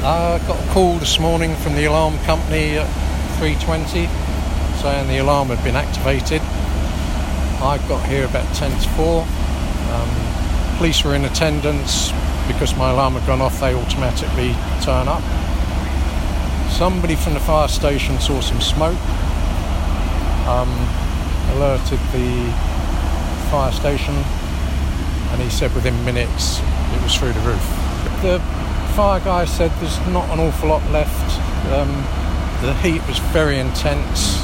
I got a call this morning from the alarm company at 3:20 saying the alarm had been activated. I got here about 10 to 4. Police were in attendance. Because my alarm had gone off, they automatically turn up. Somebody from the fire station saw some smoke, alerted the fire station, and he said within minutes it was through the roof. The fire guy said there's not an awful lot left. The heat was very intense.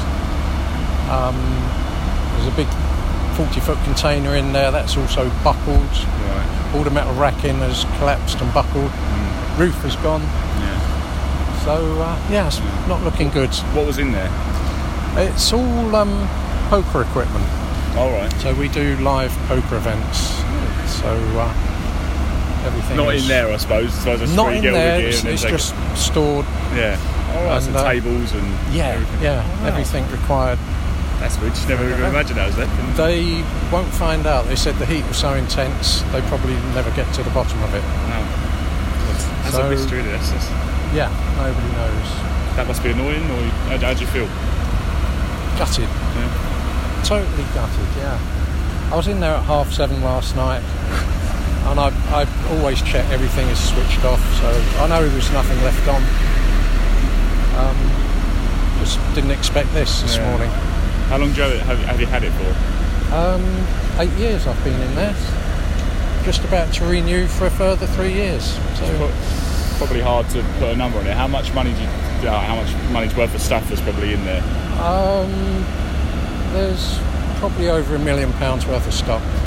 There's a big 40-foot container in there that's also buckled. Right. All the metal racking has collapsed and buckled. Roof is gone. Yeah. So, it's not looking good. What was in there? It's all poker equipment. All right. So we do live poker events. So everything Not is... in there, I suppose. So just Not in there. gear It's just stored. Yeah. All right. And, So tables and everything. Yeah. Everything required. That's weird. Just never even imagined that was there. They won't find out. They said the heat was so intense, they probably never get to the bottom of it. No. That's a mystery. That's Yeah, nobody knows. That must be annoying. Or how do you feel? Gutted. Yeah. Totally gutted, yeah. I was in there at 7:30 last night, and I always check everything is switched off, so I know there's nothing left on. Just didn't expect this morning. How long have you had it for? 8 years I've been in there. Just about to renew for a further 3 years. So It's probably hard to put a number on it. How much money's worth of stuff is probably in there? there's probably over £1 million worth of stock.